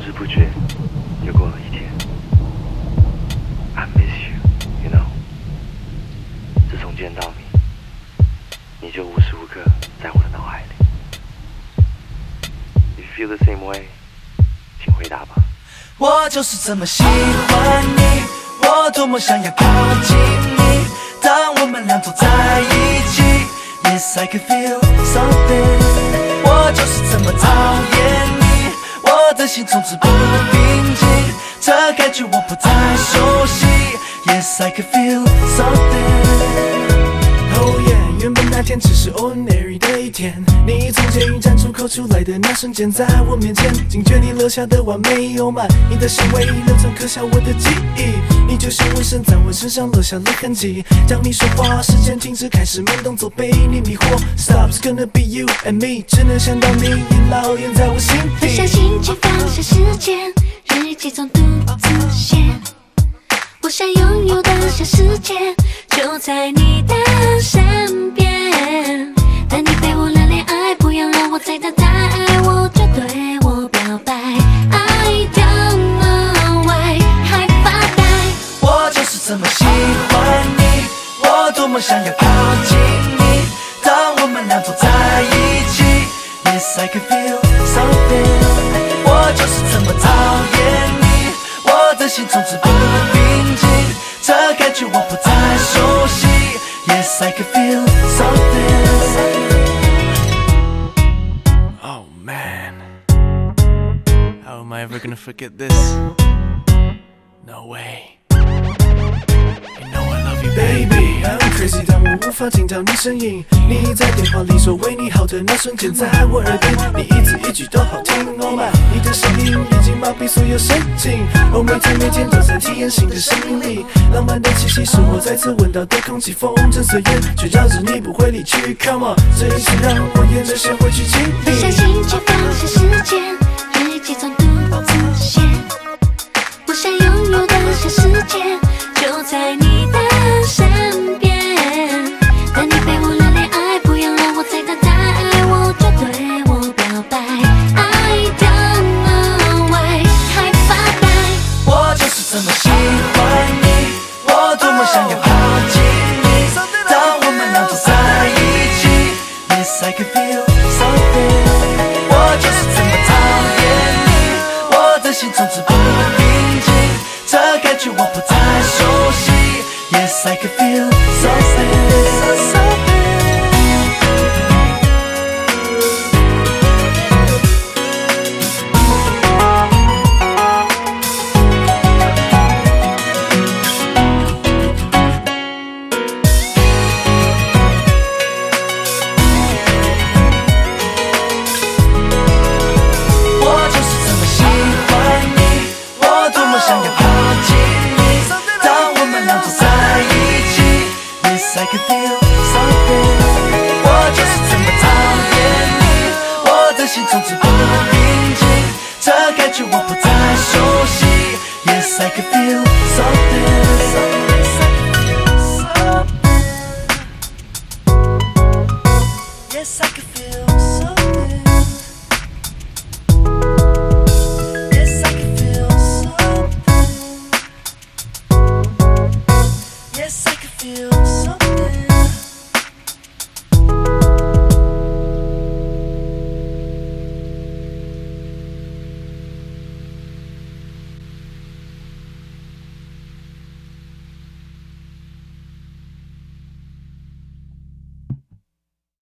知不觉又过了一天。I miss you, you know。自从见到你，你就无时无刻在我的脑海里。If you feel the same way， 请回答吧。 我就是这么喜欢你，我多么想要靠近你。当我们俩坐在一起 ，Yes I can feel something。我就是这么讨厌你，我的心从此不平静，这感觉我不太熟悉。Yes I can feel something。Oh yeah， 原本那天只是 ordinary 的一天，你从监狱站出口出来的那瞬间，在我面前，惊觉你留下的完美优满，你的行为仍曾刻下我的记忆。你就像纹身在我身上留下了痕迹，当你说话，时间停止，开始慢动作被你迷惑。Stop's gonna be you and me， 只能想到你已烙印在我心底。 不小心却放下时间，日记中独自写。我想拥有的小世界就在你的身边，但你被我热恋爱，不要让我再等待，我就对我表白。I don't know why， 还发呆。 我就是这么喜欢你，我多么想要靠近你。当我们俩坐在一起 ，Yes I can feel something。我就是这么讨厌你，我的心从此不平静，这感觉我不太熟悉。Yes I can feel something。Oh man, how am I ever gonna forget this? No way. You know I love you, baby. I'm crazy， 但我无法听到你声音。你在电话里说为你好的那瞬间，在我耳边，你一字一句都好听。Oh my， 你的声音已经麻痹所有神经。Oh， 每天都在体验新的生命力，浪漫的气息是我再次闻到的空气，风筝随缘，却绕着你不会离去。Come on， 这一切让我眼着先回去经历。 不小心却放下时间。